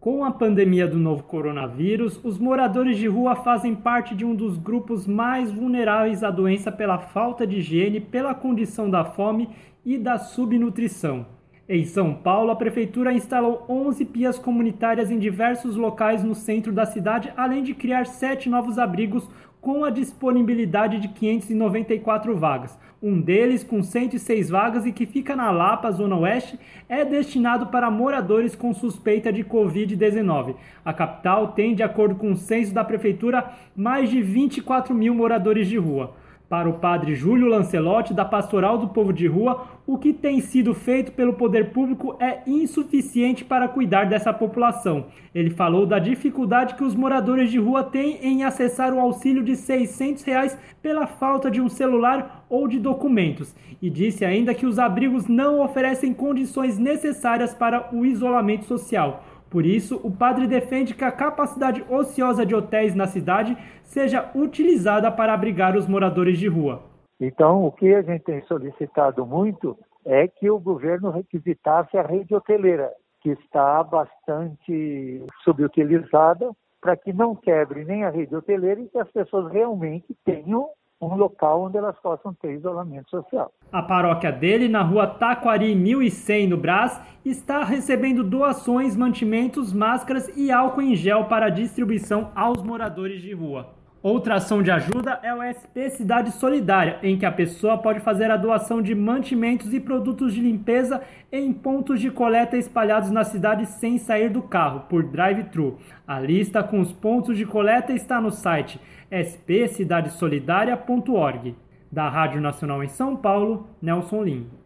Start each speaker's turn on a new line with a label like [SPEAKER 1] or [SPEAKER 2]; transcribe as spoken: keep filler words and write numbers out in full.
[SPEAKER 1] Com a pandemia do novo coronavírus, os moradores de rua fazem parte de um dos grupos mais vulneráveis à doença pela falta de higiene, pela condição da fome e da subnutrição. Em São Paulo, a prefeitura instalou onze pias comunitárias em diversos locais no centro da cidade, além de criar sete novos abrigos com a disponibilidade de quinhentas e noventa e quatro vagas. Um deles, com cento e seis vagas e que fica na Lapa, Zona Oeste, é destinado para moradores com suspeita de covid dezenove. A capital tem, de acordo com o censo da prefeitura, mais de vinte e quatro mil moradores de rua. Para o padre Júlio Lancelotti, da Pastoral do Povo de Rua, o que tem sido feito pelo poder público é insuficiente para cuidar dessa população. Ele falou da dificuldade que os moradores de rua têm em acessar o auxílio de seiscentos reais pela falta de um celular ou de documentos, e disse ainda que os abrigos não oferecem condições necessárias para o isolamento social. Por isso, o padre defende que a capacidade ociosa de hotéis na cidade seja utilizada para abrigar os moradores de rua.
[SPEAKER 2] Então, o que a gente tem solicitado muito é que o governo requisitasse a rede hoteleira, que está bastante subutilizada, para que não quebre nem a rede hoteleira e que as pessoas realmente tenham um local onde elas possam ter isolamento social.
[SPEAKER 1] A paróquia dele, na rua Taquari mil e cem, no Brás, está recebendo doações, mantimentos, máscaras e álcool em gel para distribuição aos moradores de rua. Outra ação de ajuda é o S P Cidade Solidária, em que a pessoa pode fazer a doação de mantimentos e produtos de limpeza em pontos de coleta espalhados na cidade sem sair do carro, por drive-thru. A lista com os pontos de coleta está no site s p cidade solidaria ponto org. Da Rádio Nacional em São Paulo, Nelson Lim.